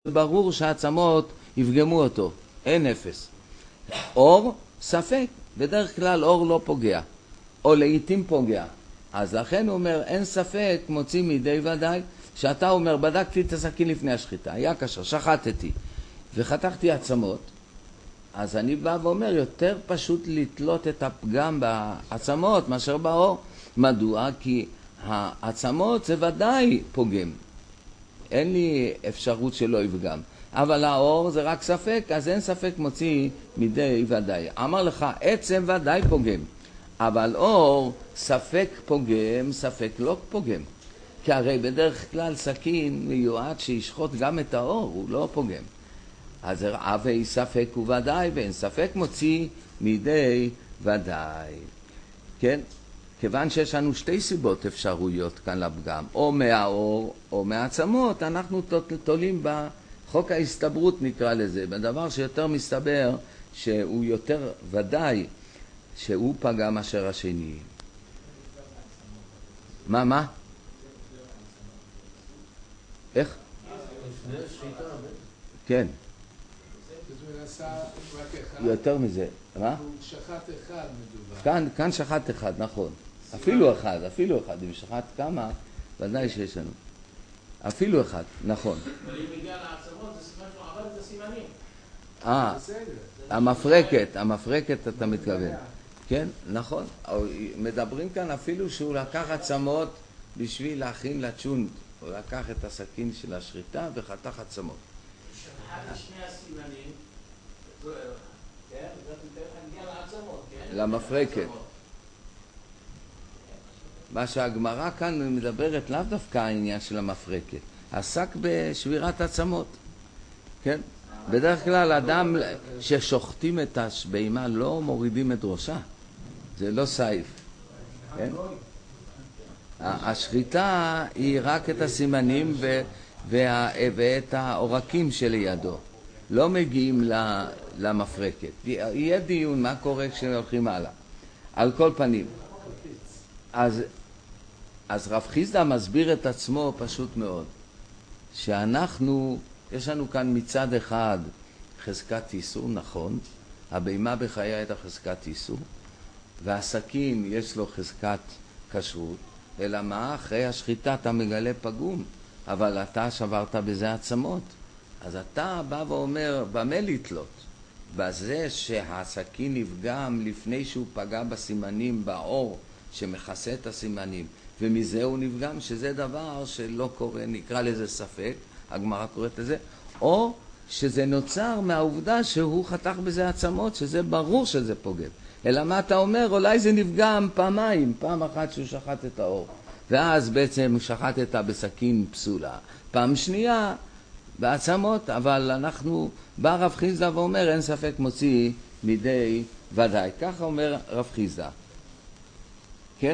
ברור שהעצמות יפגמו אותו, אין אפס. אור, ספק, בדרך כלל אור לא פוגע, או לעתים פוגע. אז לכן הוא אומר, אין ספק מוציא מידי ודאי, שאתה אומר, בדקתי את הסכין לפני השחיטה, היה קשה, שחטתי, וחתכתי עצמות, אז אני בא ואומר, יותר פשוט לתלות את הפגם בעצמות מאשר באור. מדוע? כי העצמות זה ודאי פוגם. אין לי אפשרות שלא יפגם. אבל האור זה רק ספק, אז אין ספק מוציא מידי ודאי. אמר לך, עצם ודאי פוגם. אבל אור, ספק פוגם, ספק לא פוגם. כי הרי בדרך כלל סכין מיועד שישחוט גם את האור, הוא לא פוגם. אז הרי ספק הוא ודאי, ואין ספק מוציא מידי ודאי. כן? כיוון שיש לנו שתי סיבות אפשרויות כאן לפגם, או מהאור או מהעצמות, אנחנו תולים בחוק ההסתברות נקרא לזה, בדבר שיותר מסתבר שהוא יותר ודאי שהוא פגם מאשר השני. מה? איך? כן. יותר מזה. מה? שחט אחד מדובר. כאן שחט אחד, נכון. אפילו אחד. אם שחט כמה, ודאי שיש לנו. אפילו אחד, נכון. אבל אם מגיע לעצמות, זה סימן שהוא עבר את הסימנים. המפרקת אתה מתכוון. כן, נכון. מדברים כאן אפילו שהוא לקח עצמות בשביל להכין לצ'ונט. הוא לקח את הסכין של השחיטה וחתך עצמות. שחט שני הסימנים, כן? זאת מגיע לעצמות, כן? למפרקת. מה שהגמרא כאן מדברת לאו דווקא העניין של המפרקת, עסק בשבירת עצמות. כן? בדרך כלל אדם ששוחטים את הבהמה לא מורידים את ראשה. זה לא סייף. כן? השחיטה היא רק את הסימנים ואת העורקים שלידו. לא מגיעים למפרקת. יהיה דיון מה קורה כשהולכים הלאה. על כל פנים. אז רב חיסדא מסביר את עצמו פשוט מאוד. יש לנו כאן מצד אחד חזקת איסור, נכון. הבהמה בחייה הייתה חזקת איסור. והסכין יש לו חזקת כשרות. אלא מה? אחרי השחיטה אתה מגלה פגום. אבל אתה שברת בזה עצמות. אז אתה בא ואומר, במה לתלות? בזה שהסכין נפגם לפני שהוא פגע בסימנים, באור שמכסה את הסימנים, ומזה הוא נפגם, שזה דבר שלא קורה, נקרא לזה ספק, הגמרא קוראת לזה, או שזה נוצר מהעובדה שהוא חתך בזה עצמות, שזה ברור שזה פוגם. אלא מה אתה אומר? אולי זה נפגם פעמיים, פעם אחת שהוא שחט את האור, ואז בעצם הוא שחט את בסכין פסולה. פעם שנייה, בעצמות, אבל בא רב חיסדא ואומר, אין ספק מוציא מידי ודאי. ככה אומר רב חיסדא. כן?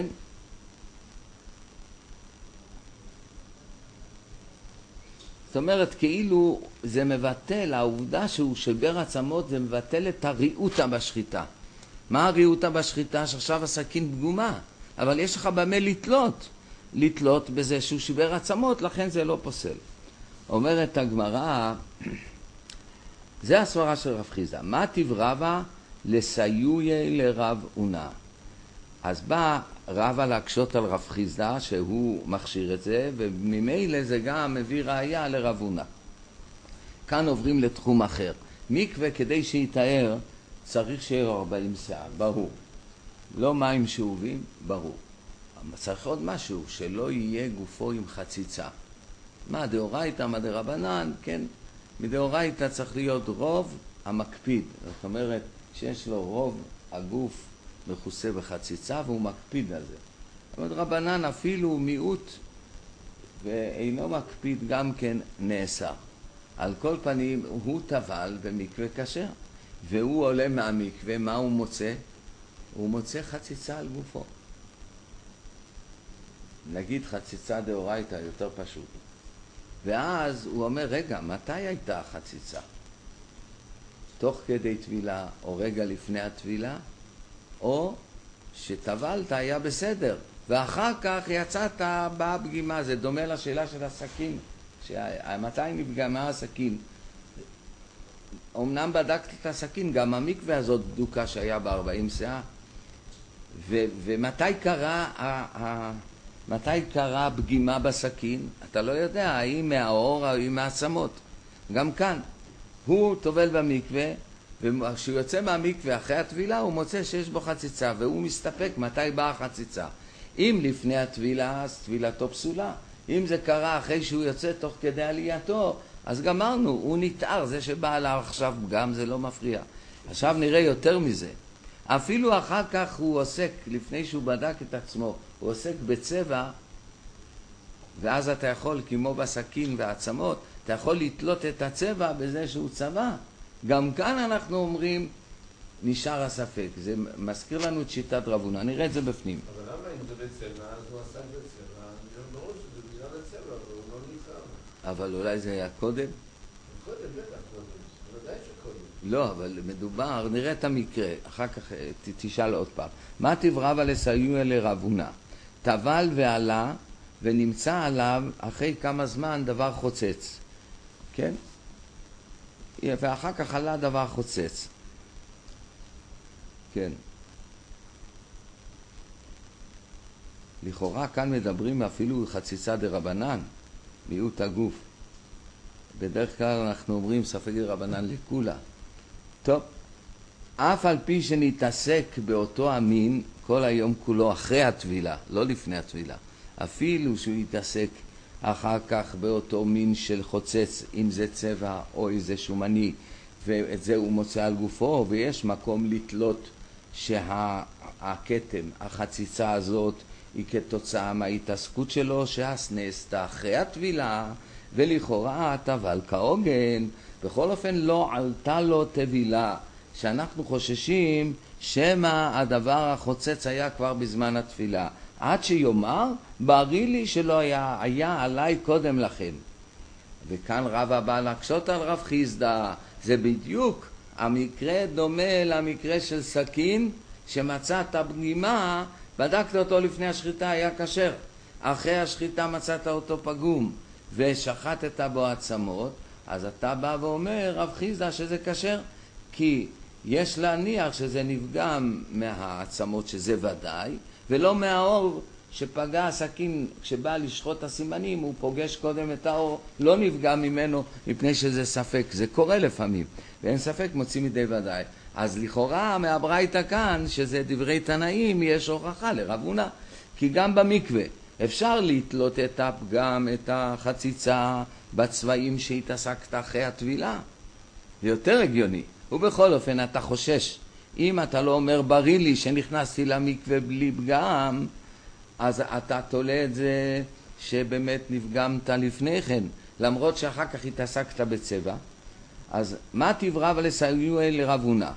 זאת אומרת, כאילו זה מבטל, העובדה שהוא שבר עצמות, זה מבטל את הריאותה בשחיטה. מה הריאותה בשחיטה? שעכשיו הסכין פגומה, אבל יש לך במה לתלות בזה שהוא שבר עצמות, לכן זה לא פוסל. אומרת הגמרא, זה הסברה של רב חיסדא. מה תברבה לסיועי לרב הונא? אז בא רבא להקשות על רב חיסדא שהוא מכשיר את זה, וממילא זה גם מביא ראיה לרב הונא. כאן עוברים לתחום אחר. מקווה כדי שיתאר צריך שיהיה 40 שעה, ברור. לא מים שאובים, ברור. צריך עוד משהו, שלא יהיה גופו עם חציצה. מה דאורייתא, מה דרבנן, כן? מדאורייתא צריך להיות רוב המקפיד. זאת אומרת, שיש לו רוב הגוף מכוסה בחציצה והוא מקפיד על זה. זאת אומרת, רבנן אפילו מיעוט ואינו מקפיד גם כן נאסר. על כל פנים הוא טבל במקווה כשר, והוא עולה מהמקווה, מה הוא מוצא? הוא מוצא חציצה על גופו. נגיד חציצה דאורייתא יותר פשוט. ואז הוא אומר, רגע, מתי הייתה החציצה? תוך כדי טבילה, או רגע לפני הטבילה, או שטבלת היה בסדר, ואחר כך יצאת בפגימה. זה דומה לשאלה של הסכין מתי נפגמה הסכין? אמנם בדקת את הסכין, גם המקווה הזאת בדוקה שהיה ב40 שעה. ומתי קרה פגימה בסכין? אתה לא יודע, האם מהאור או האם מהעצמות. גם כאן, הוא טובל במקווה, וכשהוא יוצא מהמקווה אחרי הטבילה, הוא מוצא שיש בו חציצה, והוא מסתפק מתי באה החציצה. אם לפני הטבילה, אז טבילתו פסולה. אם זה קרה אחרי שהוא יוצא תוך כדי עלייתו, אז גמרנו, הוא נתאר, זה שבא עליו עכשיו גם זה לא מפריע. עכשיו נראה יותר מזה. אפילו אחר כך הוא עוסק, לפני שהוא בדק את עצמו, הוא עוסק בצבע, ואז אתה יכול, כמו בסכין והעצמות, אתה יכול לתלות את הצבע בזה שהוא צבע. גם כאן אנחנו אומרים, נשאר הספק. זה מזכיר לנו את שיטת רב הונא. נראה את זה בפנים. אבל למה אם זה בצבע, אז הוא עסק בצבע? אני לא ברור שזה בגלל הצבע, אבל הוא לא נזהר. אבל אולי זה היה קודם? קודם, בטח קודם. ודאי שקודם. לא, אבל מדובר, נראה את המקרה. אחר כך תשאל עוד פעם. מה תברב על לסיוע לרב הונא? טבל ועלה ונמצא עליו אחרי כמה זמן דבר חוצץ. כן? ואחר כך עלה דבר חוצץ. כן. לכאורה כאן מדברים אפילו חציצה דרבנן, מיעוט הגוף. בדרך כלל אנחנו אומרים ספק דרבנן לכולה. טוב, אף על פי שנתעסק באותו המין כל היום כולו אחרי הטבילה, לא לפני הטבילה, אפילו שהוא יתעסק אחר כך באותו מין של חוצץ, אם זה צבע או איזה שומני, ואת זה הוא מוצא על גופו, ויש מקום לתלות שהכתם, החציצה הזאת, היא כתוצאה מההתעסקות שלו, שהס נעשתה אחרי הטבילה, ולכאורה טבל כהוגן. בכל אופן לא עלתה לו טבילה, שאנחנו חוששים שמא הדבר החוצץ היה כבר בזמן התפילה. עד שיאמר, בריא לי שלא היה עליי קודם לכן. וכאן רב הבא להקשות על רב חיסדא, זה בדיוק המקרה דומה למקרה של סכין, שמצאת פגימה, בדקת אותו לפני השחיטה, היה כשר. אחרי השחיטה מצאת אותו פגום, ושחטת בו עצמות, אז אתה בא ואומר, רב חיסדא, שזה כשר, כי יש להניח שזה נפגם מהעצמות, שזה ודאי, ולא מהאור שפגע הסכין, כשבא לשחוט הסימנים, הוא פוגש קודם את האור, לא נפגע ממנו, מפני שזה ספק, זה קורה לפעמים, ואין ספק מוצאים מדי ודאי. אז לכאורה מהברייתא כאן, שזה דברי תנאים, יש הוכחה לרב הונא, כי גם במקווה אפשר לתלות את הפגם, את החציצה, בצבעים שהתעסקת אחרי הטבילה. זה יותר הגיוני. ובכל אופן אתה חושש, אם אתה לא אומר בריא לי שנכנסתי למקווה בלי פגם, אז אתה תולה את זה שבאמת נפגמת לפני כן, למרות שאחר כך התעסקת בצבע. אז מה תברב לסיוע לרב הונא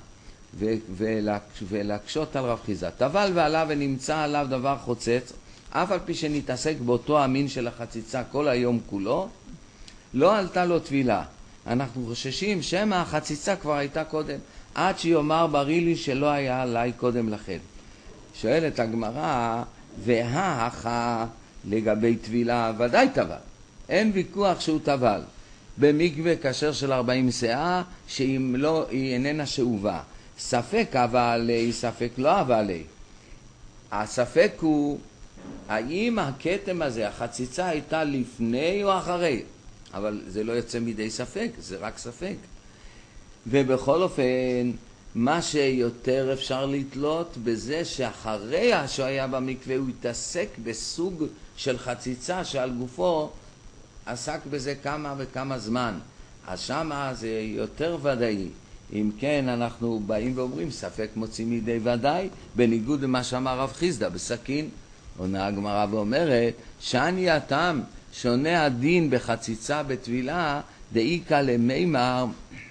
ולהקשות על רב חיסדא? טבל ועלה ונמצא עליו דבר חוצץ, אף על פי שנתעסק באותו המין של החציצה כל היום כולו, לא עלתה לו טבילה. אנחנו חוששים שמא החציצה כבר הייתה קודם, עד שיאמר בריא לי שלא היה עליי קודם לכן. שואלת הגמרא, וההכה לגבי טבילה, ודאי טבל, אין ויכוח שהוא טבל במקווה כשר של 40 שעה, שאם לא היא איננה שאובה. ספק אבה עלי, ספק לא אבה עלי. הספק הוא האם הכתם הזה, החציצה, הייתה לפני או אחרי, אבל זה לא יוצא מידי ספק, זה רק ספק. ובכל אופן, מה שיותר אפשר לתלות בזה שאחרי שהוא היה במקווה הוא התעסק בסוג של חציצה שעל גופו עסק בזה כמה וכמה זמן. אז שמה זה יותר ודאי. אם כן, אנחנו באים ואומרים ספק מוציא מידי ודאי, בניגוד למה שאמר רב חיסדא בסכין. עונה הגמרא ואומרת, שאני הטעם שונה הדין בחציצה בטבילה, דאיקה למימר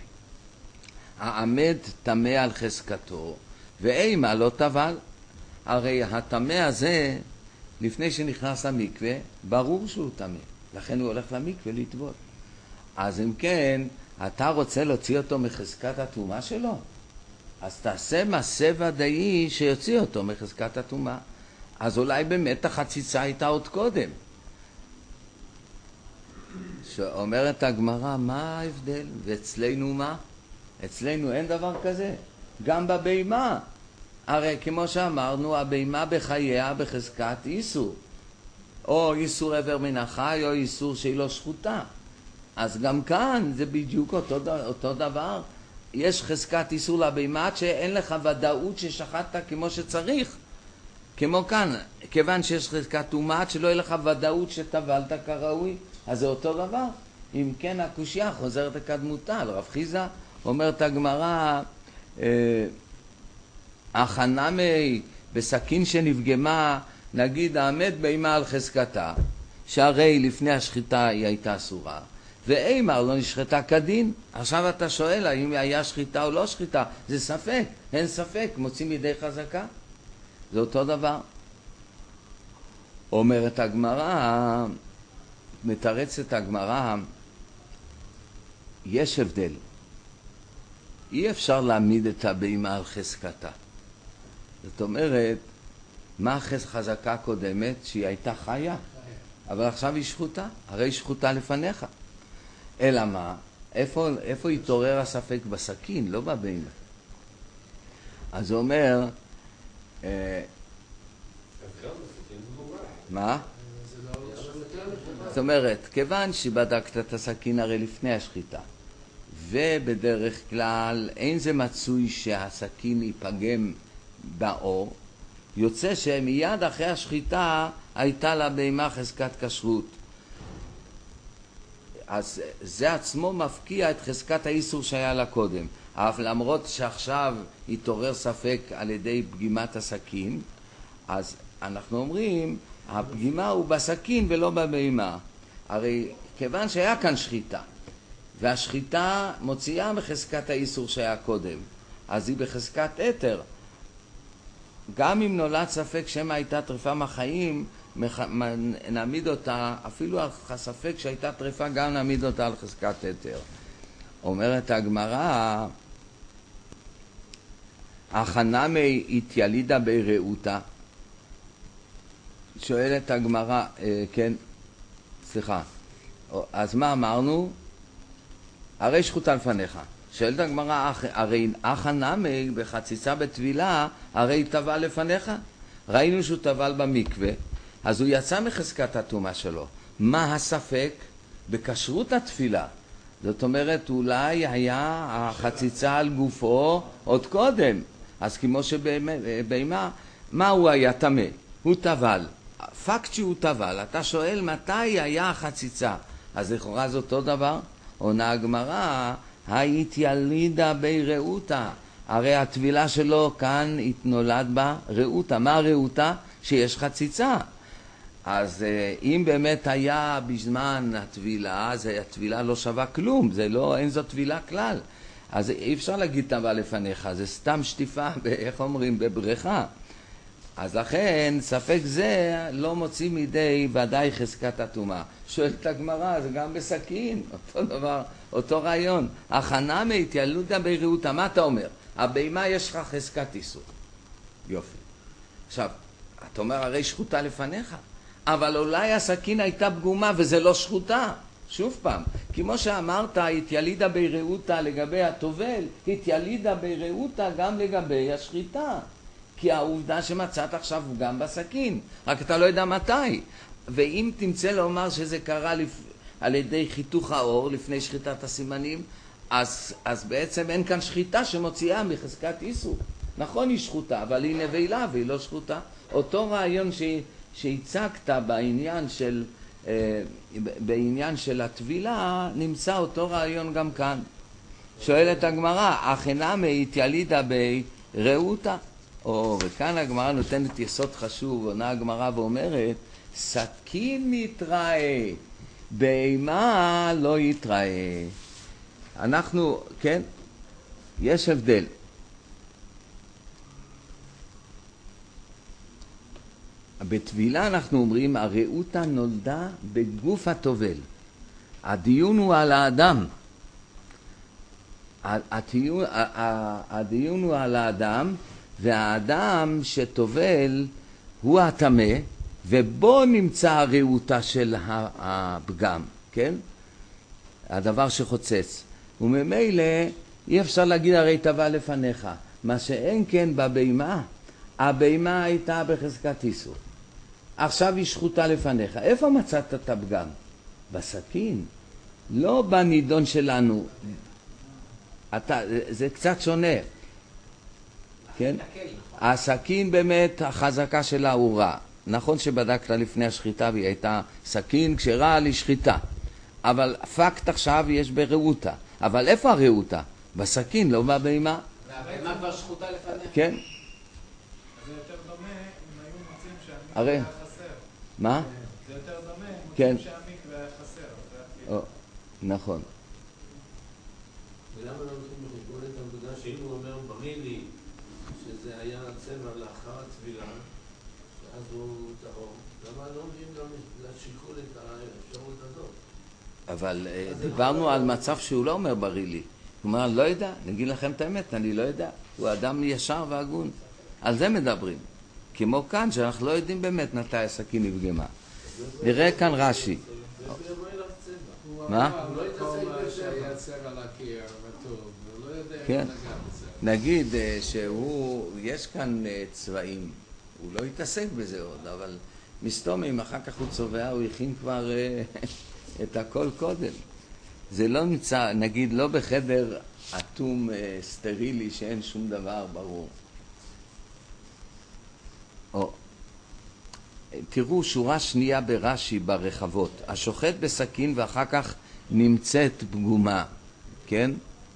העמד טמא על חזקתו, ואימה לא טבל. הרי הטמא הזה, לפני שנכנס למקווה, ברור שהוא טמא, לכן הוא הולך למקווה לטבול. אז אם כן, אתה רוצה להוציא אותו מחזקת הטומאה שלו, אז תעשה מעשה ודאי שיוציא אותו מחזקת הטומאה. אז אולי באמת החציצה הייתה עוד קודם. שאומרת הגמרא, מה ההבדל? ואצלנו מה? אצלנו אין דבר כזה. גם בבימה. הרי כמו שאמרנו, הבימה בחייה בחזקת איסור. או איסור עבר מן החי, או איסור שהיא לא שחוטה. אז גם כאן זה בדיוק אותו דבר. יש חזקת איסור לבימה שאין לך ודאות ששחטת כמו שצריך. כמו כאן, כיוון שיש חזקת טומאה שלא יהיה לך ודאות שטבלת כראוי, אז זה אותו דבר. אם כן, הקושיה חוזרת לקדמותה. על רב חיסדא אומרת הגמרא, החנמי בסכין שנפגמה, נגיד העמד בהמה על חזקתה, שהרי לפני השחיטה היא הייתה אסורה, ואימר לא נשחטה כדין. עכשיו אתה שואל האם היה שחיטה או לא שחיטה, זה ספק, אין ספק, מוצאים ידי חזקה, זה אותו דבר. אומרת הגמרא, מתרצת הגמרא, יש הבדל. אי אפשר להעמיד את הבהמה על חזקתה. זאת אומרת, מה החזקה הקודמת? שהיא הייתה חיה, אבל עכשיו היא שחוטה, הרי היא שחוטה לפניך. אלא מה? איפה התעורר הספק? בסכין, לא בבהמה. אז הוא אומר, מה? זאת אומרת, כיוון שבדקת את הסכין הרי לפני השחיטה, ובדרך כלל אין זה מצוי שהסכין ייפגם באור, יוצא שמיד אחרי השחיטה הייתה לבהמה חזקת כשרות. אז זה עצמו מפקיע את חזקת האיסור שהיה לה קודם. אף למרות שעכשיו התעורר ספק על ידי פגימת הסכין, אז אנחנו אומרים, הפגימה הוא בסכין ולא בבהמה. הרי כיוון שהיה כאן שחיטה, והשחיטה מוציאה מחזקת האיסור שהיה קודם, אז היא בחזקת יתר. גם אם נולד ספק שמה הייתה טרפה מהחיים, נעמיד אותה, אפילו הספק שהייתה טרפה, גם נעמיד אותה על חזקת יתר. אומרת הגמרא, החנמי התיילידה ברעותה. שואלת הגמרא, כן, סליחה, אז מה אמרנו? הרי שחוטה לפניך. שואלת הגמרא, הרי החנמי בחציצה בטבילה, הרי טבל לפניך. ראינו שהוא טבל במקווה, אז הוא יצא מחזקת הטומאה שלו. מה הספק? בכשרות התפילה. זאת אומרת, אולי היה החציצה על גופו עוד קודם. אז כמו שבהמה, מה הוא היה טמא? הוא טבל. פקט שהוא טבל, אתה שואל מתי היה החציצה. אז לכאורה זה אותו דבר. עונה הגמרא, ההתיילידה בי רעותה. הרי הטבילה שלו כאן נולד בה רעותה. מה רעותה? שיש חציצה. אז אם באמת היה בזמן הטבילה, אז הטבילה לא שווה כלום, זה לא, אין זו טבילה כלל. אז אי אפשר להגיד טבל לפניך, זה סתם שטיפה, איך אומרים, בבריכה. אז לכן ספק זה לא מוציא מידי ודאי חזקת הטומאה. שואלת הגמרא, זה גם בסכין, אותו דבר, אותו רעיון. החנמי התיילידה בי רעותה, מה אתה אומר? הבהמה יש לך חזקת איסור. יופי. עכשיו, אתה אומר הרי שחוטה לפניך, אבל אולי הסכין הייתה פגומה וזה לא שחוטה. שוב פעם, כמו שאמרת, התיילידה בי רעותה לגבי הטובל, התיילידה בי רעותה גם לגבי השחיטה. כי העובדה שמצאת עכשיו הוא גם בסכין, רק אתה לא יודע מתי. ואם תמצא לומר שזה קרה על ידי חיתוך האור לפני שחיטת הסימנים, אז בעצם אין כאן שחיטה שמוציאה מחזקת איסור. נכון, היא שחוטה, אבל היא נבלה והיא לא שחוטה. אותו רעיון שהצגת בעניין של הטבילה, נמצא אותו רעיון גם כאן. שואלת הגמרא, החנמי התיילידה בי רעותה. וכאן הגמרא נותנת יסוד חשוב, עונה הגמרא ואומרת, סכין מתראה, בהמה לא יתראה. אנחנו, כן, יש הבדל. בטבילה אנחנו אומרים, הרעותה נולדה בגוף הטובל. הדיון הוא על האדם. הדיון הוא על האדם, והאדם שטובל הוא הטמא, ובו נמצא הרעותה של הפגם. כן? הדבר שחוצץ. וממילא אי אפשר להגיד הרי טבל לפניך. מה שאין כן בבימה, הבימה הייתה בחזקת איסור. עכשיו היא שחוטה לפניך. איפה מצאת את הפגם? בסכין. לא בנידון שלנו. זה קצת שונה. כן? הסכין באמת, החזקה שלה הוא רע. נכון שבדקת לפני השחיטה והיא הייתה סכין כשרה לשחיטה. אבל פקט עכשיו יש ברעותה. אבל איפה הרעותה? בסכין, לא בבימה. והבהמה כבר שחוטה לפניה. כן. זה יותר דומה אם היו מוצאים שהמקווה הרי. היה חסר. מה? זה יותר דומה אם כן. מוצאים שהמקווה היה חסר. נכון. ולמה לא נותנים בחשבון את הנקודה שאם הוא אומר ברילי שזה היה צבע לאחר הטבילה, אז הוא טהור, למה לא נותנים גם לשיקול את האפשרות הזאת? אבל דיברנו על מצב שהוא לא אומר ברילי. הוא אומר, לא יודע, נגיד לכם את האמת, אני לא יודע. הוא אדם ישר והגון. על זה מדברים. כמו כאן, שאנחנו לא יודעים באמת מתי הסכין נפגמה. נראה כאן רש"י. מה? הוא לא התעסק שהיה צבע לקיר וטוב, הוא לא יודע כן. אם נגע בזה. נגיד שהוא, יש כאן צבעים, הוא לא התעסק בזה עוד, אבל מסתום אם אחר כך הוא צובע, הוא הכין כבר את הכל קודם. זה לא נמצא, נגיד, לא בחדר אטום סטרילי שאין שום דבר ברור. תראו שורה שנייה ברש"י ברחבות. השוחט בסכין ואחר כך נמצאת פגומה, כן?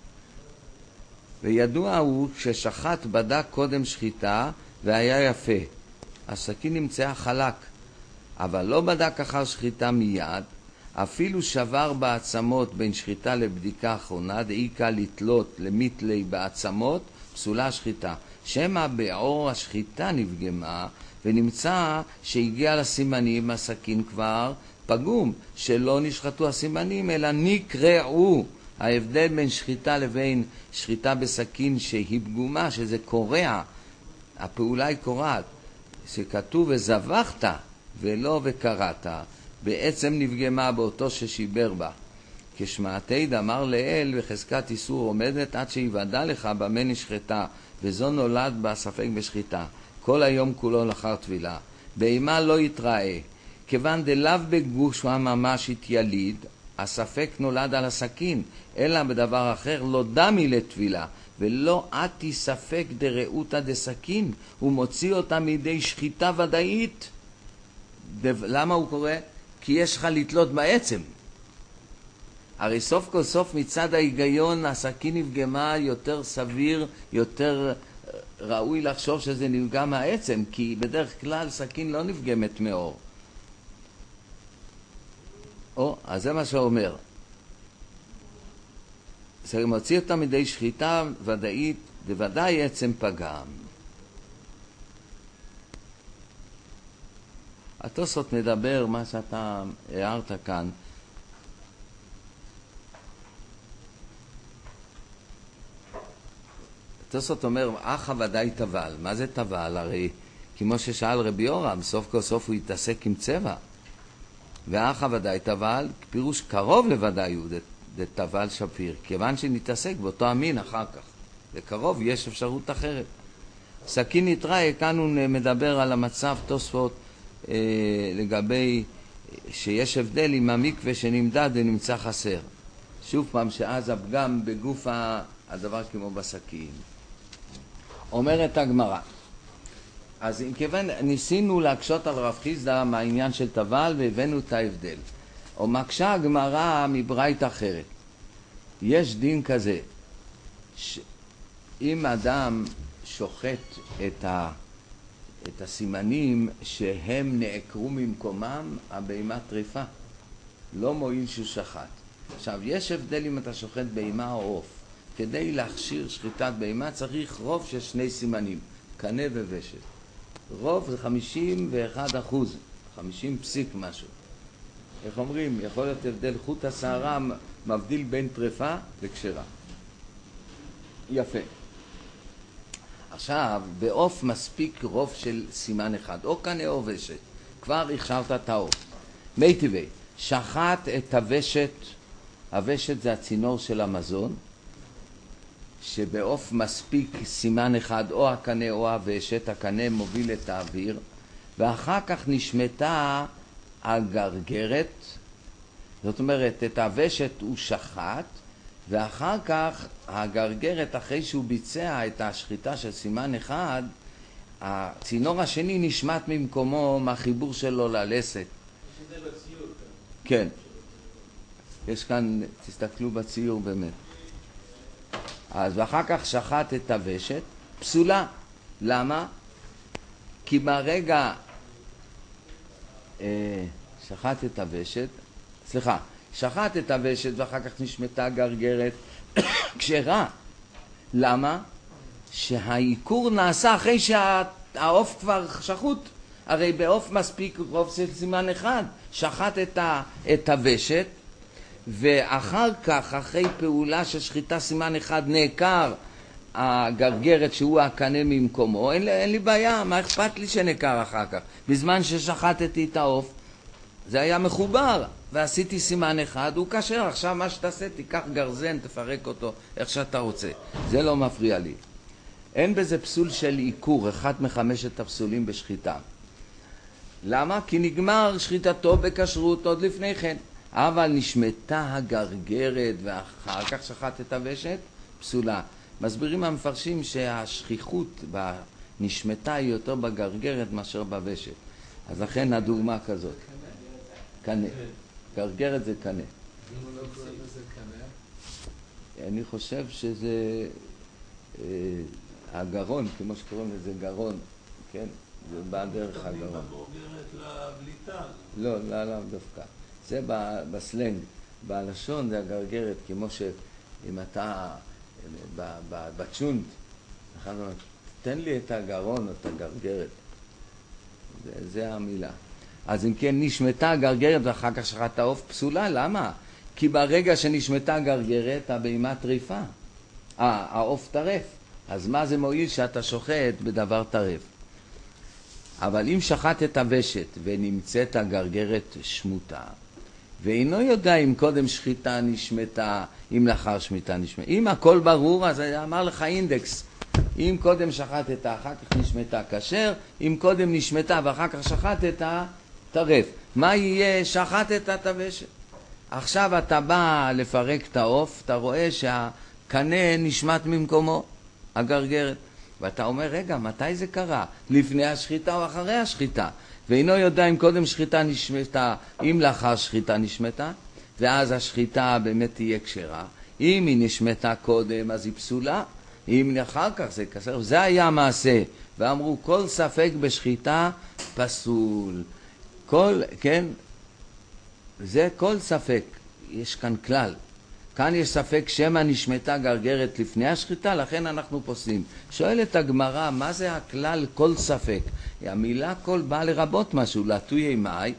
וידוע הוא ששחט בדק קודם שחיטה והיה יפה. הסכין נמצאה חלק, אבל לא בדק אחר שחיטה מיד, אפילו שבר בעצמות בין שחיטה לבדיקה אחרונה, דאיקה לתלות למיתלי בעצמות, פסולה שחיטה. שמא בעור השחיטה נפגמה, ונמצא שהגיע לסימנים, הסכין כבר פגום, שלא נשחטו הסימנים, אלא נקרעו. ההבדל בין שחיטה לבין שחיטה בסכין שהיא פגומה, שזה קורע, הפעולה היא קורעת, שכתוב וזבחת ולא וקראת, בעצם נפגמה באותו ששיבר בה. כשמעתי דאמר לאל בחזקת איסור עומדת עד שיוודע לך במה נשחטה, וזו נולד בה ספק בשחיטה. כל היום כולו לאחר טבילה. בהמה לא יתראה. כיוון דלאו בגושה ממש התייליד, הספק נולד על הסכין, אלא בדבר אחר לא דמי לטבילה, ולא עתי ספק דרעותא דסכין, הוא מוציא אותה מידי שחיטה ודאית. למה הוא קורא? כי יש לך לתלות בעצם. הרי סוף כל סוף מצד ההיגיון הסכין נפגמה יותר סביר, יותר ראוי לחשוב שזה נפגע מהעצם, כי בדרך כלל סכין לא נפגמת מאור. אז זה מה שאומר. זה מוציא אותה מידי שחיטה ודאית, בוודאי עצם פגם. התוספות מדבר מה שאתה הערת כאן. התוספות אומר, אחא ודאי טבל. מה זה טבל? הרי כמו ששאל רבי יורם, סוף כל סוף הוא יתעסק עם צבע. ואחא ודאי טבל, פירוש קרוב לוודאי הוא טבל שפיר, כיוון שנתעסק באותו המין אחר כך. לקרוב יש אפשרות אחרת. סכין נתראה, כאן הוא מדבר על המצב תוספות לגבי שיש הבדל עם המקווה שנמדד ונמצא חסר. שוב פעם שאז הפגם בגוף הדבר כמו בסכין. אומרת הגמרא. אז אם כיוון ניסינו להקשות על רב חיסדא מהעניין של טבל והבאנו את ההבדל. או מקשה הגמרא מברית אחרת. יש דין כזה, אם אדם שוחט את הסימנים שהם נעקרו ממקומם, הבהמה טריפה. לא מועיל שהוא שחט. עכשיו, יש הבדל אם אתה שוחט בהמה או עוף. כדי להכשיר שחיטת בהמה צריך רוב של שני סימנים, קנה וושת. רוב זה 51%, 50 פסיק משהו. איך אומרים? יכול להיות הבדל חוט השערה מבדיל בין טרפה וכשרה. יפה. עכשיו, בעוף מספיק רוב של סימן אחד, או קנה או ושת. כבר הכשרת את העוף. מי טבעי. שחט את הוושת, הוושת זה הצינור של המזון, שבעוף מספיק סימן אחד, או הקנה או הוושת, הקנה מוביל את האוויר, ואחר כך נשמטה הגרגרת, זאת אומרת, את הוושת הוא שחט, ואחר כך הגרגרת, אחרי שהוא ביצע את השחיטה של סימן אחד, הצינור השני נשמט ממקומו מהחיבור שלו ללסת. שזה בציור. כן. יש כאן, תסתכלו בציור באמת. אז ואחר כך שחט את הוושת, פסולה. למה? כי ברגע שחט את הוושת, שחט את הוושת ואחר כך נשמטה גרגרת כשרה. למה? שהעיקור נעשה אחרי שהעוף כבר שחוט. הרי בעוף מספיק עוף של סימן אחד. שחט את הוושת, ואחר כך, אחרי פעולה של שחיטה סימן אחד, נעקר הגרגרת שהוא הקנה ממקומו. אין לי בעיה, מה אכפת לי שנעקר אחר כך? בזמן ששחטתי את העוף, זה היה מחובר, ועשיתי סימן אחד, הוא קשר. עכשיו מה שתעשה, תיקח גרזן, תפרק אותו איך שאתה רוצה. זה לא מפריע לי. אין בזה פסול של עיקור, אחד מחמשת הפסולים בשחיטה. למה? כי נגמר שחיטתו בכשרות עוד לפני כן. אבל נשמטה הגרגרת ואחר כך שחט את הוושת, פסולה. מסבירים המפרשים שהשכיחות בנשמטה היא יותר בגרגרת מאשר בוושת. אז לכן הדוגמה כזאת. קנה. גרגרת זה קנה. אם הוא לא קורא לזה קנה? אני חושב שזה הגרון, כמו שקוראים לזה גרון, כן? זה בא דרך הגרון. בבוגרת לבליטה. לא, לא דווקא. זה בסלנג. בלשון זה הגרגרת, כמו שאם אתה בצ'ונט, תן לי את הגרון או את הגרגרת. זה המילה. אז אם כן, נשמטה הגרגרת ואחר כך שחט העוף, פסולה. למה? כי ברגע שנשמטה הגרגרת, הבהמה טריפה. העוף טרף. אז מה זה מועיל שאתה שוחט בדבר טרף? אבל אם שחט את הוושת ונמצאת הגרגרת שמוטה, ואינו יודע אם קודם שחיטה נשמטה, אם לאחר שמיטה נשמטה. אם הכל ברור, אז אמר לך אינדקס. אם קודם שחטת, אחר כך נשמטה כשר, אם קודם נשמטה ואחר כך שחטת, טרף. מה יהיה? שחטת את הוושת. עכשיו אתה בא לפרק את העוף, אתה רואה שהקנה נשמט ממקומו, הגרגרת. ואתה אומר, רגע, מתי זה קרה? לפני השחיטה או אחרי השחיטה? ואינו יודע אם קודם שחיטה נשמטה, אם לאחר שחיטה נשמטה, ואז השחיטה באמת תהיה כשרה. אם היא נשמטה קודם, אז היא פסולה. אם אחר כך זה כשר. זה היה מעשה. ואמרו, כל ספק בשחיטה פסול. כן? זה כל ספק. יש כאן כלל. כאן יש ספק שמה נשמטה גרגרת לפני השחיטה, לכן אנחנו פוסלים. שואלת הגמרא, מה זה הכלל כל ספק? המילה כל באה לרבות משהו, להטויי מאי,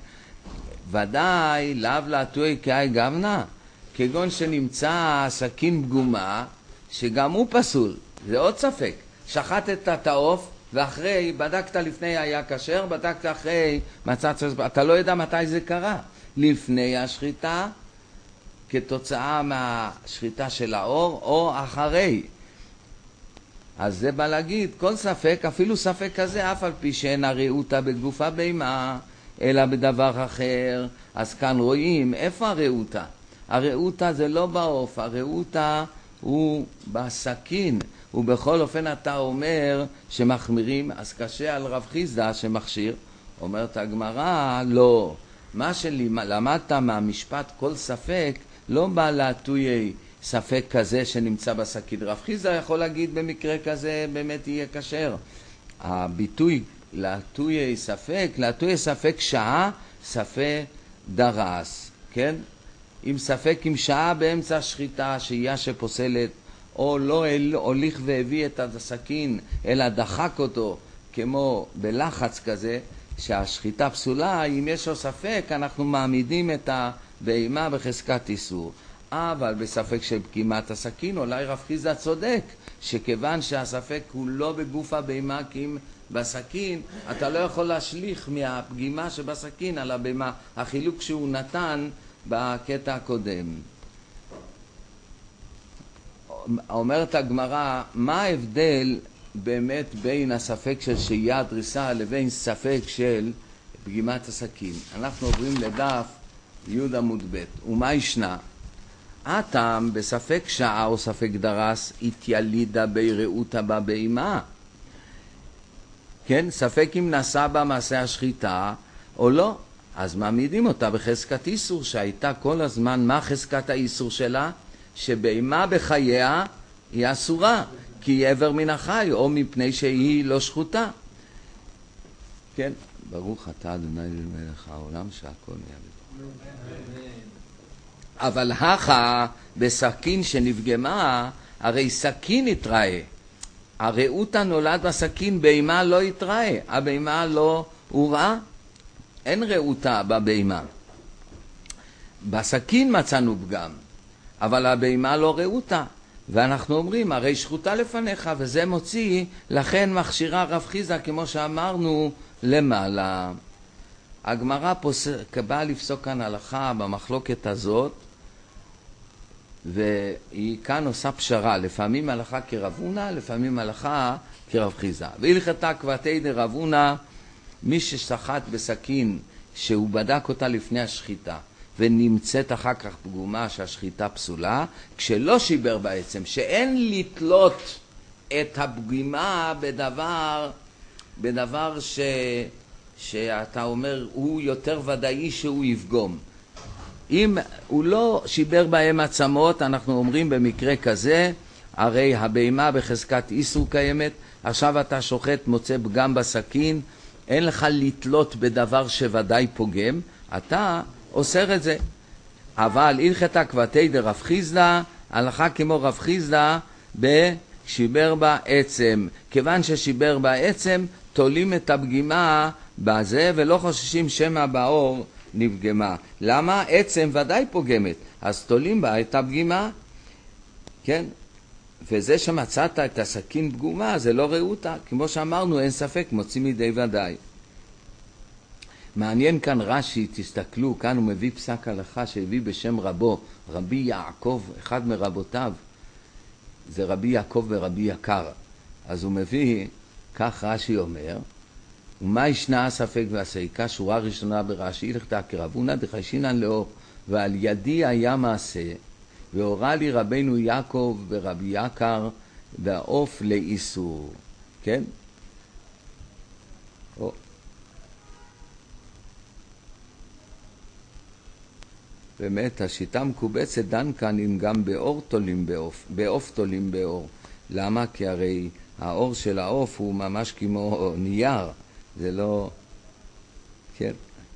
ודאי לאו להטויי כאי גבנה, כגון שנמצא סכין פגומה, שגם הוא פסול, זה עוד ספק. שחטת את העוף, ואחרי, בדקת לפני היה כשר, בדקת אחרי, אתה לא יודע מתי זה קרה. לפני השחיטה, כתוצאה מהשחיטה של האור, או אחרי. אז זה בא להגיד, כל ספק, אפילו ספק כזה, אף על פי שאין הרעותה בגוף הבהמה, אלא בדבר אחר. אז כאן רואים, איפה הרעותה? הרעותה זה לא בעוף, הרעותה הוא בסכין. ובכל אופן אתה אומר שמחמירים, אז קשה על רב חיסדא שמכשיר. אומרת הגמרא, לא. מה שלמדת מהמשפט כל ספק, לא בא להטויי ספק כזה שנמצא בסכין. רב חיסדא יכול להגיד במקרה כזה באמת יהיה כשר. הביטוי להטויי ספק שעה, ספק דרס, כן? אם ספק עם שעה באמצע השחיטה, שהייה שפוסלת, או לא הוליך והביא את הסכין, אלא דחק אותו, כמו בלחץ כזה, שהשחיטה פסולה, אם יש לו ספק, אנחנו מעמידים את הבהמה בחזקת איסור. אבל בספק של פגימת הסכין, אולי רב חיסדא צודק, שכיוון שהספק הוא לא בגוף הבהמה, כי אם בסכין, אתה לא יכול להשליך מהפגימה שבסכין על הבהמה, החילוק שהוא נתן בקטע הקודם. אומרת הגמרא, מה ההבדל באמת בין הספק של שהייה דריסה לבין ספק של פגימת הסכין? אנחנו עוברים לדף י' עמוד ב'. ומה ישנה? הטעם בספק שעה או ספק דרס התיילידה ברעותה בבהמה. כן, ספק אם נעשה בה מעשה השחיטה או לא, אז מעמידים אותה בחזקת איסור שהייתה כל הזמן. מה חזקת האיסור שלה? שבהמה בחייה היא אסורה, כי היא עבר מן החי או מפני שהיא לא שחוטה. כן, ברוך אתה אדוני מלך העולם שהכל נהיה בדברו. אבל הכה בסכין שנפגמה, הרי סכין יתראה. הרעותה נולד בסכין, בהמה לא יתראה. הבהמה לא הוראה, אין רעותה בבהמה. בסכין מצאנו פגם, אבל הבהמה לא רעותה. ואנחנו אומרים, הרי שחוטה לפניך, וזה מוציא, לכן מכשירה רב חיסדא, כמו שאמרנו למעלה. הגמרא באה לפסוק כאן הלכה במחלוקת הזאת, והיא כאן עושה פשרה, לפעמים הלכה כרב הונא, לפעמים הלכה כרב חיסדא. והלכתה כבתי דרב הונא, מי ששחט בסכין שהוא בדק אותה לפני השחיטה ונמצאת אחר כך פגומה שהשחיטה פסולה, כשלא שיבר בעצם, שאין לתלות את הפגימה בדבר שאתה אומר הוא יותר ודאי שהוא יפגום. אם הוא לא שיבר בהם עצמות, אנחנו אומרים במקרה כזה, הרי הבהמה בחזקת איסור קיימת. עכשיו אתה שוחט מוצא פגם בסכין, אין לך לתלות בדבר שוודאי פוגם, אתה אוסר את זה. אבל הלכתה כבתי דרב חיסדא, הלכה כמו רב חיסדא בשיבר בעצם. כיוון ששיבר בעצם, תולים את הפגימה בזה ולא חוששים שמא באור נפגמה. למה? עצם ודאי פוגמת, אז תולים בה את הפגימה. כן? וזה שמצאת את הסכין פגומה זה לא רעותה, כמו שאמרנו, אין ספק, מוציא מידי ודאי. מעניין כאן רש"י, תסתכלו, כאן הוא מביא פסק הלכה שהביא בשם רבו, רבי יעקב, אחד מרבותיו, זה רבי יעקב ורבי יקר. אז הוא מביא, כך רש"י אומר, ומה ישנה הספק והסעיקה? שורה ראשונה ברש"י, הלכתה כרב הונא דחיישינן לאור, ועל ידי היה מעשה, והורה לי רבנו יעקב ורבי יקר והעוף לאיסור. כן? באמת, השיטה מקובצת דן כאן אם גם באור תולים בעוף תולים באור. למה? כי הרי האור של העוף הוא ממש כמו נייר, זה לא... כן.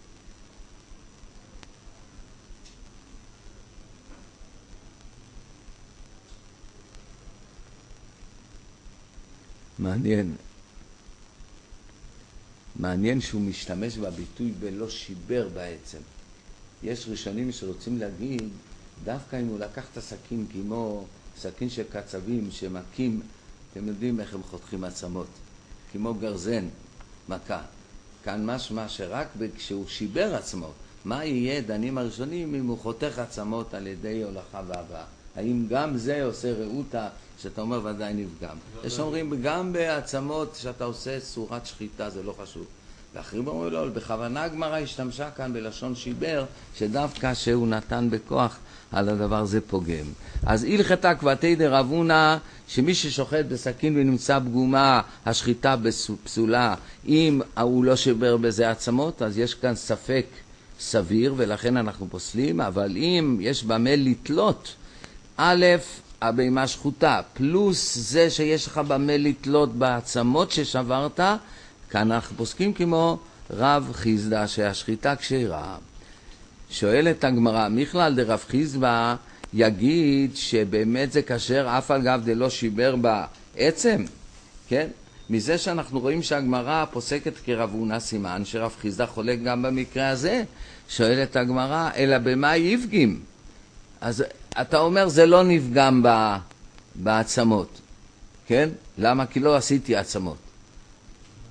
מעניין שהוא משתמש בביטוי בלא שיבר בעצם. יש ראשונים שרוצים להגיד, דווקא אם הוא לקח את הסכין כמו סכין של קצבים שמקים, אתם יודעים איך הם חותכים עצמות, כמו גרזן, מכה. כאן משמע שרק כשהוא שיבר עצמו, מה יהיה דנים הראשונים אם הוא חותך עצמות על ידי הולכה והבאה? האם גם זה עושה רעותה שאתה אומר ודאי נפגם? יש אומרים גם בעצמות שאתה עושה צורת שחיטה, זה לא חשוב. ואחרים אומרים לו, בכוונה הגמרא השתמשה כאן בלשון שיבר, שדווקא שהוא נתן בכוח על הדבר זה פוגם. אז הלכתה כבתי דרב הונא, שמי ששוחט בסכין ונמצא פגומה, השחיטה פסולה, אם הוא לא שיבר בזה עצמות, אז יש כאן ספק סביר, ולכן אנחנו פוסלים. אבל אם יש במה לתלות, א', הבהמה שחוטה, פלוס זה שיש לך במה לתלות בעצמות ששברת, כאן אנחנו פוסקים כמו רב חיסדא שהשחיטה כשרה. שואלת הגמרא, מכלל דרב חיסדא יגיד שבאמת זה כשר אף על גב דלא שיבר בעצם? כן? מזה שאנחנו רואים שהגמרא פוסקת כרב הונא, סימן שרב חיסדא חולק גם במקרה הזה. שואלת הגמרא, אלא במה יפגם? אז אתה אומר זה לא נפגם בעצמות. כן? למה? כי לא עשיתי עצמות.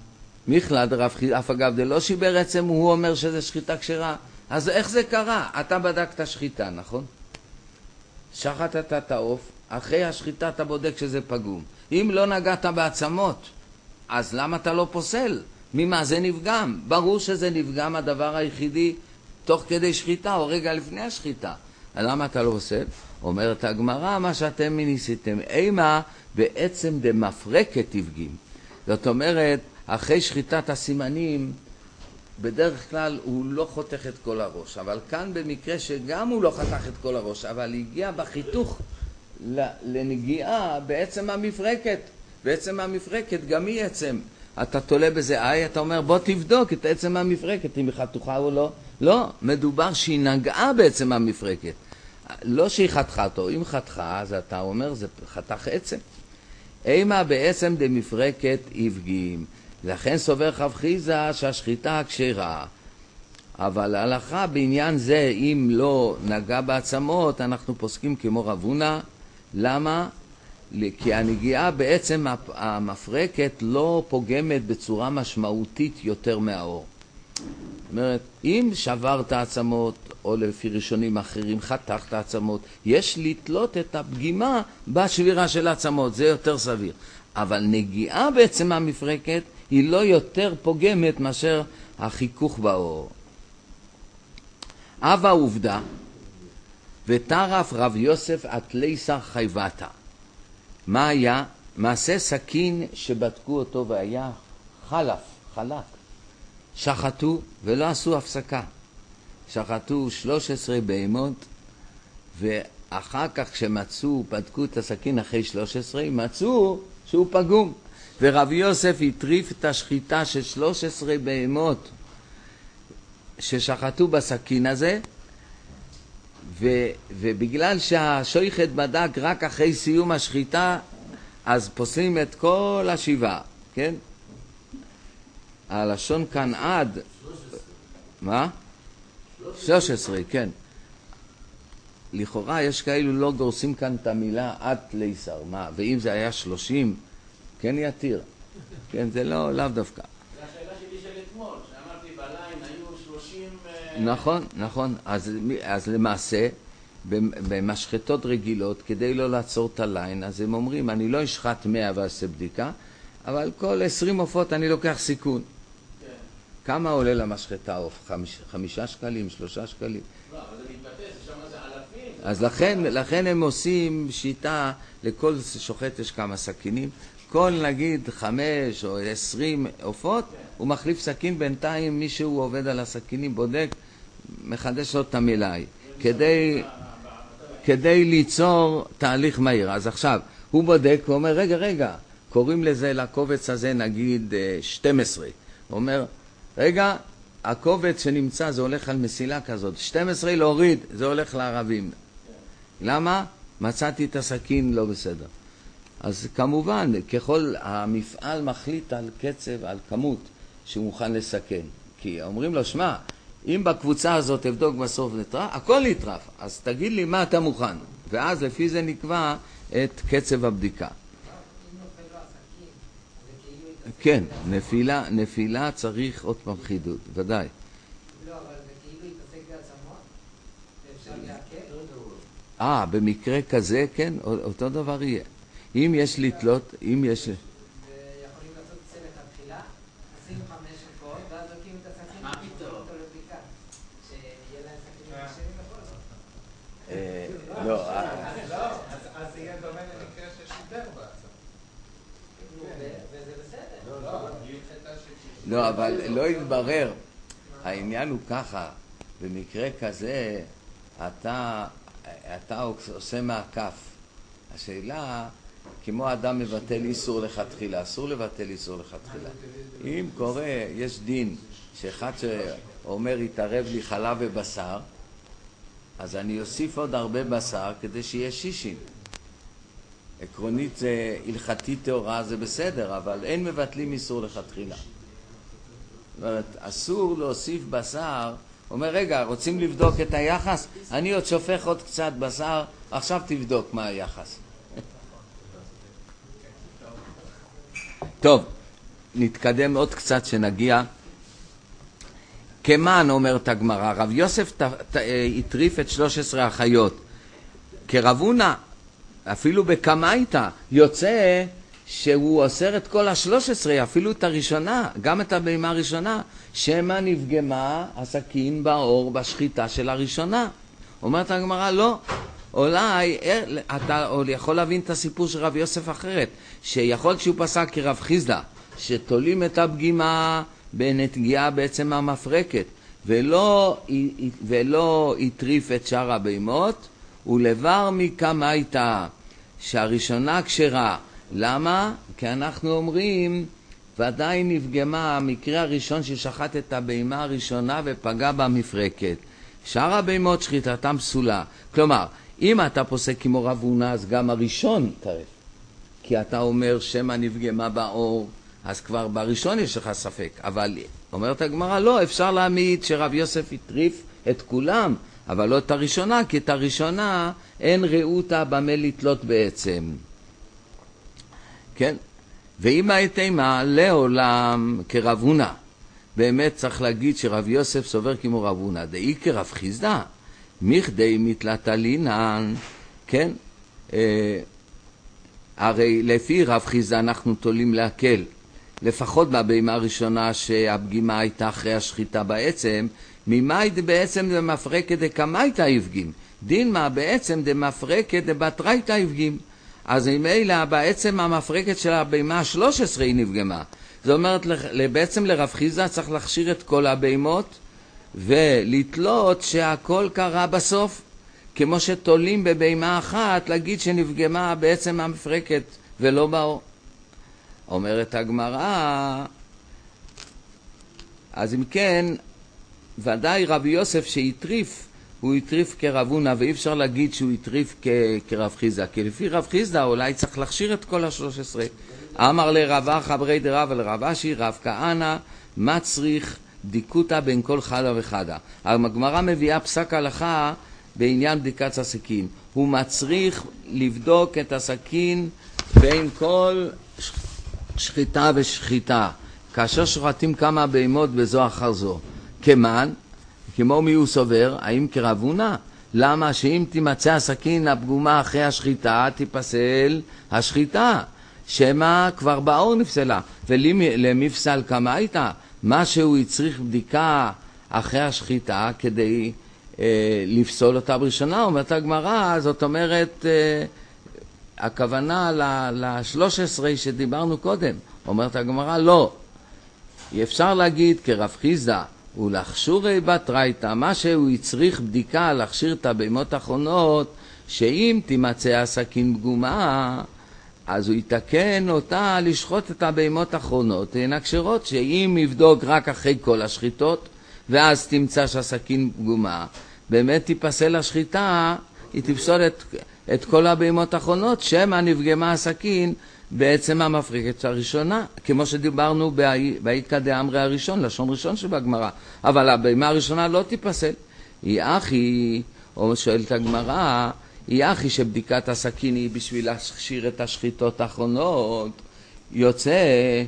מיכלה דרב חיסדא אף אגב דלא שיבר עצם, הוא אומר שזה שחיטה כשרה. אז איך זה קרה? אתה בדקת שחיטה, נכון? שחטת את העוף, אחרי השחיטה אתה בודק שזה פגום. אם לא נגעת בעצמות, אז למה אתה לא פוסל? ממה זה נפגם? ברור שזה נפגם הדבר היחידי תוך כדי שחיטה או רגע לפני השחיטה. למה אתה לא פוסל? אומרת הגמרא, מה שאתם ניסיתם, אימה בעצם דמפרקת תפגים. זאת אומרת, אחרי שחיטת הסימנים, בדרך כלל הוא לא חותך את כל הראש, אבל כאן במקרה שגם הוא לא חתך את כל הראש, אבל הגיע בחיתוך לנגיעה בעצם המפרקת. בעצם המפרקת גם היא עצם. אתה תולה בזה אתה אומר בוא תבדוק את עצם המפרקת, אם היא חתוכה או לא. לא, מדובר שהיא נגעה בעצם המפרקת. לא שהיא חתכה אותו, אם חתכה אז אתה אומר זה חתך עצם. אימה בעצם דמפרקת יפגים. לכן סובר רב חיסדא שהשחיטה כשרה. אבל ההלכה בעניין זה, אם לא נגע בעצמות, אנחנו פוסקים כמו רב הונא. למה? כי הנגיעה בעצם המפרקת לא פוגמת בצורה משמעותית יותר מהאור. זאת אומרת, אם שברת עצמות, או לפי ראשונים אחרים חתכת עצמות, יש לתלות את הפגימה בשבירה של עצמות, זה יותר סביר. אבל נגיעה בעצם המפרקת היא לא יותר פוגמת מאשר החיכוך באור. אבא עובדה, וטרף רב יוסף אטליסר חייבתה. מה היה? מעשה סכין שבדקו אותו והיה חלק. שחטו ולא עשו הפסקה. שחטו 13 בהמות, ואחר כך כשמצאו, בדקו את הסכין אחרי 13, מצאו שהוא פגום. ורב יוסף הטריף את השחיטה של 13 בהמות ששחטו בסכין הזה, ובגלל שהשויחת בדק רק אחרי סיום השחיטה, אז פוסלים את כל השבעה, כן? הלשון כאן עד 13, כן. לכאורה יש כאלו לא גורסים כאן את המילה עד ליסר, מה? ואם זה היה 30, כן יתיר. כן, זה לאו דווקא. זה השאלה שלי של אתמול, שאמרתי בליין היו 30... נכון. אז למעשה, במשחטות רגילות, כדי לא לעצור את הליין, אז הם אומרים, אני לא אשחט 100 ועשה בדיקה, אבל כל 20 עופות אני לוקח סיכון. כן. כמה עולה למשחטה עוף? 5 שקלים, 3 שקלים? לא, אבל זה מתבטא, שם זה אלפים. אז לכן הם עושים שיטה, לכל שוחט יש כמה סכינים, כל נגיד 5 או 20 עופות, הוא מחליף סכין, בינתיים מישהו עובד על הסכינים, בודק, מחדש לו את המלאי, כדי ליצור תהליך מהיר. אז עכשיו, הוא בודק ואומר, רגע, קוראים לזה לקובץ הזה נגיד 12. הוא אומר, רגע, הקובץ שנמצא זה הולך על מסילה כזאת, 12 להוריד, זה הולך לערבים. למה? מצאתי את הסכין לא בסדר. אז כמובן, ככל המפעל מחליט על קצב, על כמות שהוא מוכן לסכן. כי אומרים לו, שמע, אם בקבוצה הזאת תבדוק בסוף נטרף, הכל נטרף, אז תגיד לי מה אתה מוכן. ואז לפי זה נקבע את קצב הבדיקה. כן, נפילה צריך עוד פעם חידוד, ודאי. לא, אבל זה כאילו יתעסק בעצמות, ואפשר להקל. במקרה כזה, כן, אותו דבר יהיה. אם יש לתלות, אם יש... ויכולים לעשות צוות התחילה, 25 עופות, ואז לוקים את הסכין, מה פתאום? אותו לבדיקה. שיהיה להם סכינים משנים בכל זאת. לא, אז זה יהיה דומה למקרה ששידר בעצם. וזה בסדר. לא, אבל לא יתברר. העניין הוא ככה, במקרה כזה, אתה עושה מעקף. השאלה, כמו אדם מבטל איסור לכתחילה, אסור לבטל איסור לכתחילה. אם קורה, יש דין שאחד שאומר יתערב לי חלב ובשר, אז אני אוסיף עוד הרבה בשר כדי שיהיה 60. עקרונית זה הלכתית תאורה, זה בסדר, אבל אין מבטלים איסור לכתחילה. זאת אומרת, אסור להוסיף בשר. אומר, רגע, רוצים לבדוק את היחס? אני עוד שופך עוד קצת בשר, עכשיו תבדוק מה היחס. טוב, נתקדם עוד קצת שנגיע. כמן אומרת הגמרא, רב יוסף הטריף את 13 החיות. כרב הונא, אפילו בקמייתא, יוצא שהוא אוסר את כל 13, אפילו את הראשונה, גם את הבהמה הראשונה, שמא נפגמה הסכין באור בשחיטה של הראשונה. אומרת הגמרא, לא. אולי אתה יכול להבין את הסיפור של רב יוסף אחרת, שיכול שהוא פסק כרב חיסדא, שתולים את הפגימה בנגיעה בעצם המפרקת, ולא יטריף את שאר הבהמות, ולבר מקמייתא, שהראשונה כשרה. למה? כי אנחנו אומרים, ודאי נפגמה המקרה הראשון ששחט את הבהמה הראשונה ופגע במפרקת. שאר הבהמות שחיטתם פסולה. כלומר, אם אתה פוסק כמו רב הונא, אז גם הראשון טרף. כי אתה אומר שמא נפגמה באור, אז כבר בראשון יש לך ספק. אבל אומרת הגמרא, לא, אפשר להעמיד שרב יוסף הטריף את כולם, אבל לא את הראשונה, כי את הראשונה אין ראותה במה לתלות בעצם. כן? ואם הייתמה לעולם כרב הונא, באמת צריך להגיד שרב יוסף סובר כמו רב הונא, דאי כרב חיסדא, מכדי מתלתלינן, כן? הרי לפי רב חיסדא אנחנו תולים להקל, לפחות בבהמה הראשונה שהפגימה הייתה אחרי השחיטה בעצם, ממאי בעצם דמפרקת דקמייתא יפגים, דילמה בעצם דמפרקת דבטרייתא יפגים. אז אם אלה בעצם המפרקת של הבהמה 13 היא נפגמה. זאת אומרת, בעצם לרב חיסדא צריך להכשיר את כל הבהמות ולתלות שהכל קרה בסוף, כמו שתולים בבהמה אחת להגיד שנפגמה בעצם המפרקת ולא באור. אומרת הגמרא, אז אם כן, ודאי רבי יוסף שהטריף, הוא הטריף כרב הונא, ואי אפשר להגיד שהוא הטריף כרב חיסדא, כי לפי רב חיסדא אולי צריך להכשיר את כל 13. אמר לרבא חברי דרב ולרב אשי, רב כהנא, מה צריך בדיקותא בין כל חדה וחדה. הגמרא מביאה פסק הלכה בעניין בדיקת הסכין. הוא מצריך לבדוק את הסכין בין כל שחיטה ושחיטה, כאשר שוחטים כמה בהמות בזו אחר זו. כמן, כמו מי הוא סובר, האם כרב הונא? למה? שאם תימצא הסכין הפגומה אחרי השחיטה, תיפסל השחיטה, שמה כבר באור נפסלה. ולמפסל קמייתא, מה שהוא יצריך בדיקה אחרי השחיטה כדי לפסול אותה בראשונה. אומרת הגמרא, זאת אומרת, הכוונה ל-13 שדיברנו קודם. אומרת הגמרא, לא. אפשר להגיד כרב חיסדא, ולחשורי בתרייתא, מה שהוא יצריך בדיקה להכשיר את הבהמות האחרונות, שאם תימצא הסכין פגומה, אז הוא יתקן אותה לשחוט את הבהמות האחרונות, הן הכשרות, שאם יבדוק רק אחרי כל השחיטות, ואז תמצא שהסכין פגומה, באמת תיפסל השחיטה, היא תפסול את כל הבהמות האחרונות, שמא נפגמה הסכין בעצם המפרקת הראשונה, כמו שדיברנו באיכא דאמרי הראשון, לשון ראשון שבגמרא. אבל הבהמה הראשונה לא תיפסל. היא אחי, או שואלת הגמרא, היא אחי שבדיקת הסכין היא בשביל להכשיר את השחיטות האחרונות, יוצא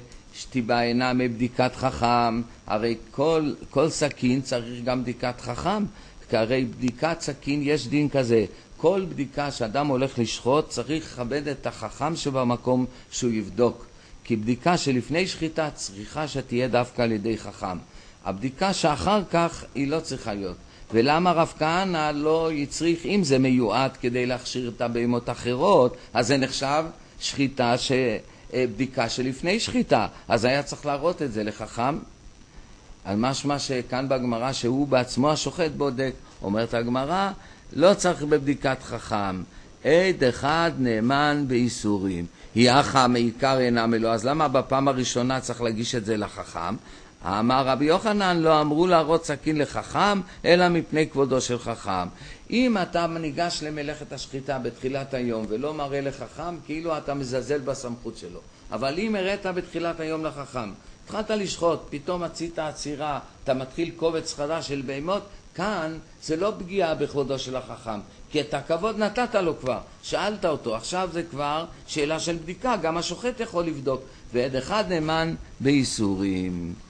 שתיבענה מבדיקת חכם. הרי כל סכין צריך גם בדיקת חכם, כי הרי בדיקת סכין יש דין כזה, כל בדיקה שאדם הולך לשחוט צריך לכבד את החכם שבמקום שהוא יבדוק, כי בדיקה שלפני שחיטה צריכה שתהיה דווקא על ידי חכם. הבדיקה שאחר כך היא לא צריכה להיות. ולמה רב כהנא לא יצריך, אם זה מיועד כדי להכשיר את הבהמות אחרות, אז זה נחשב שחיטה, בדיקה שלפני שחיטה, אז היה צריך להראות את זה לחכם. על משמע שכאן בגמרא שהוא בעצמו השוחט בודק. אומרת הגמרא, לא צריך בבדיקת חכם, עד אחד נאמן באיסורים, היא אחא מעיקר אינה מלוא. אז למה בפעם הראשונה צריך להגיש את זה לחכם? אמר רבי יוחנן, לא אמרו להראות סכין לחכם, אלא מפני כבודו של חכם. אם אתה ניגש למלאכת השחיטה בתחילת היום ולא מראה לחכם, כאילו אתה מזלזל בסמכות שלו. אבל אם הראית בתחילת היום לחכם, התחלת לשחוט, פתאום עשית עצירה, אתה מתחיל קובץ חדש של בהמות, כאן זה לא פגיעה בכבודו של החכם, כי את הכבוד נתת לו כבר, שאלת אותו, עכשיו זה כבר שאלה של בדיקה, גם השוחט יכול לבדוק, ועד אחד נאמן בייסורים.